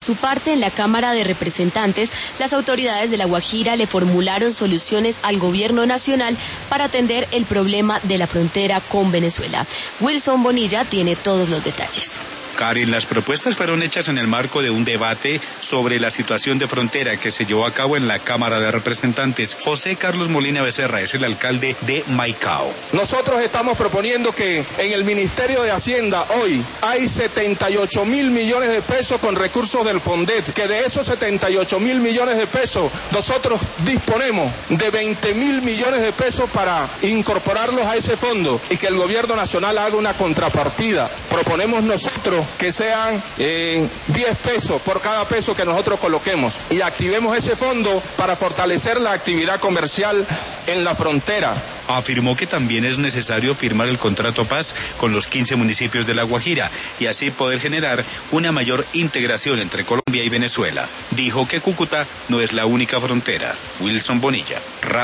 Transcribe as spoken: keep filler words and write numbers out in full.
Por su parte, en la Cámara de Representantes, las autoridades de La Guajira le formularon soluciones al gobierno nacional para atender el problema de la frontera con Venezuela. Wilson Bonilla tiene todos los detalles. Karen, las propuestas fueron hechas en el marco de un debate sobre la situación de frontera que se llevó a cabo en la Cámara de Representantes. José Carlos Molina Becerra es el alcalde de Maicao. Nosotros estamos proponiendo que en el Ministerio de Hacienda hoy hay setenta y ocho mil millones de pesos con recursos del Fondet, que de esos setenta y ocho mil millones de pesos nosotros disponemos de veinte mil millones de pesos para incorporarlos a ese fondo y que el gobierno nacional haga una contrapartida. Proponemos nosotros que sean eh, diez pesos por cada peso que nosotros coloquemos y activemos ese fondo para fortalecer la actividad comercial en la frontera. Afirmó que también es necesario firmar el contrato paz con los quince municipios de La Guajira y así poder generar una mayor integración entre Colombia y Venezuela. Dijo que Cúcuta no es la única frontera. Wilson Bonilla.